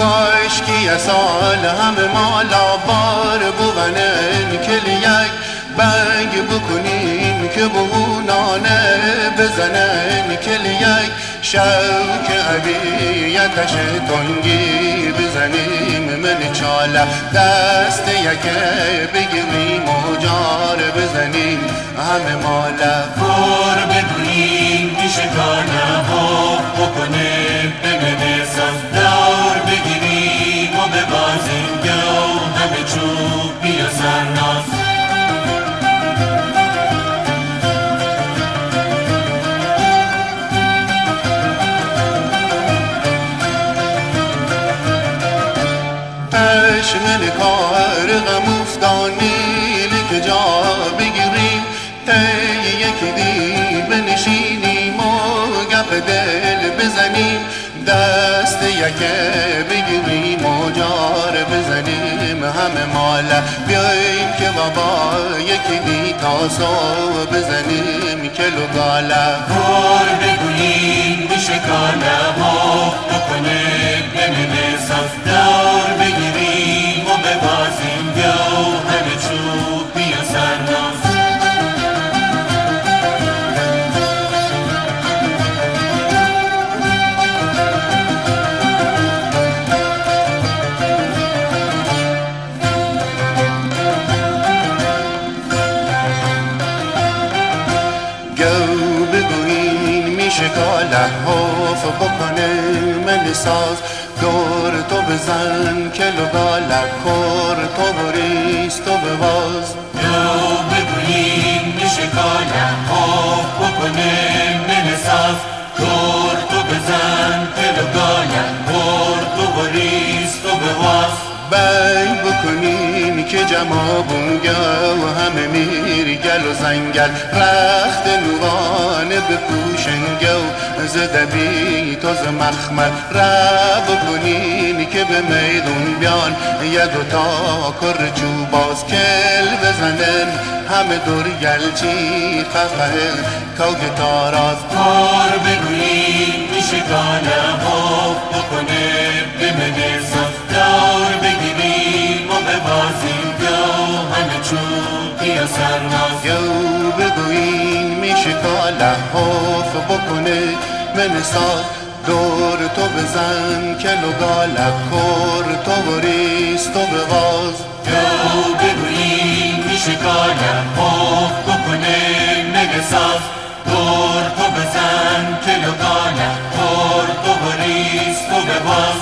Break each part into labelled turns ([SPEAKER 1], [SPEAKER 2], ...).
[SPEAKER 1] کاشکی سال همه مالا بار بوغنن کل یک بنگ بکنیم که بهونانه بزنن کل یک شوک عبیتش تنگی بزنیم من چاله دست یکه بگیریم و جار بزنیم همه ماله
[SPEAKER 2] کار بگوییم بیشکانه ها بکنیم بمنه ساز دور بگیریم و ببازیم گو همه چوب بیا سرناز
[SPEAKER 1] من کار غم افتانی که جا بگیریم تی یکی دی بنشینیم و گپ دل بزنیم دست یکه بگیریم و جار بزنیم همه ماله بیاییم که بابا یکی دی تاسو بزنیم کلو گاله
[SPEAKER 2] کار بگوییم بشکانه ها بکنیم بمینه صف دور بگیریم و ببازیم گو همه چوب بیا سرناز
[SPEAKER 1] شکاله حاف بکنه من ساز دور تو بزن کلو گاله کور تو بریز تو بواز
[SPEAKER 2] دو بگوییم شکاله حاف بکنه من ساز دور تو بزن کلو گاله کور تو بریز تو بواز
[SPEAKER 1] بی بکنین که جمابون گو همه میر گل و زنگل رخت نوانه بپوشن گو زده بی توز مخمل را بکنین که به میدون بیان یه دوتا کر چوباز کل بزنن همه دور گلچی خفه کوگ تاراز
[SPEAKER 2] کار بگوییم شکانه حاف بکنه بمنه صف دور بگیریم و ببازیم گو همه چوب بیا سرناز
[SPEAKER 1] گو بگویین میشکاله حاف بکنه من ساز دور تو بزن کلو گاله کور تو بریز تو بواز
[SPEAKER 2] گو بگوییم شکانه حاف بکنه مگه ساز دور تو بزن کلو گاله کور تو بریز تو بواز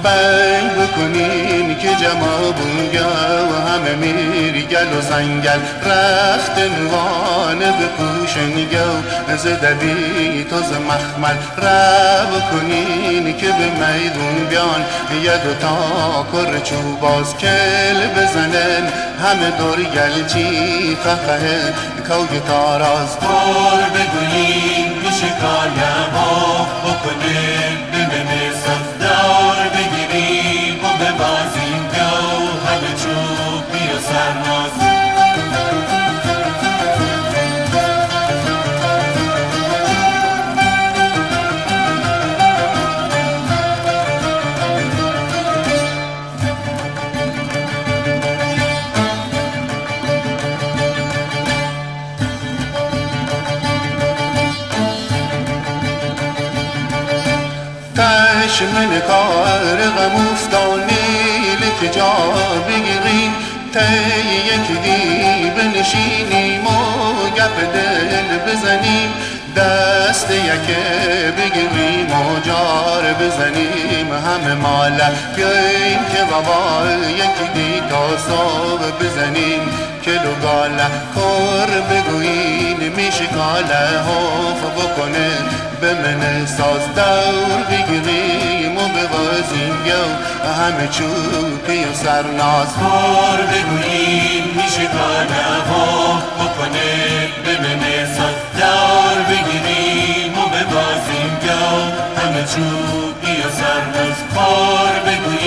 [SPEAKER 1] بی بکنین که جمابون گو همه میر گل و زنگل رخت نوانه بپوشن گو زده بی توز مخمل را بکنین که به میدون بیان یه دوتا کر چوباز کل بزنن همه دور گلچی خفه کوگ تاراز
[SPEAKER 2] کار بگوییم شکانه حاف بکنه بمنه صف دور بگیریم و ببازیم گو همه چوب بیا سرناز
[SPEAKER 1] من کار غم افتانی که جا بگیریم تی یکی دی بنشینیم و گپ دل بزنیم دست یکه بگیریم و جار بزنیم همه ماله بیاییم که بابا یکی دی تا صبح بزنیم کلو گاله کور بگویین میشکاله حاف بکنه بمنه ساز دور بگیریم و ببازیم گو همه چوبی و سرناز
[SPEAKER 2] کار بگوییم شکانه حاف بکنه بمنه ساز دور بگیریم و ببازیم گو همه چوبی و سرناز کار بگوییم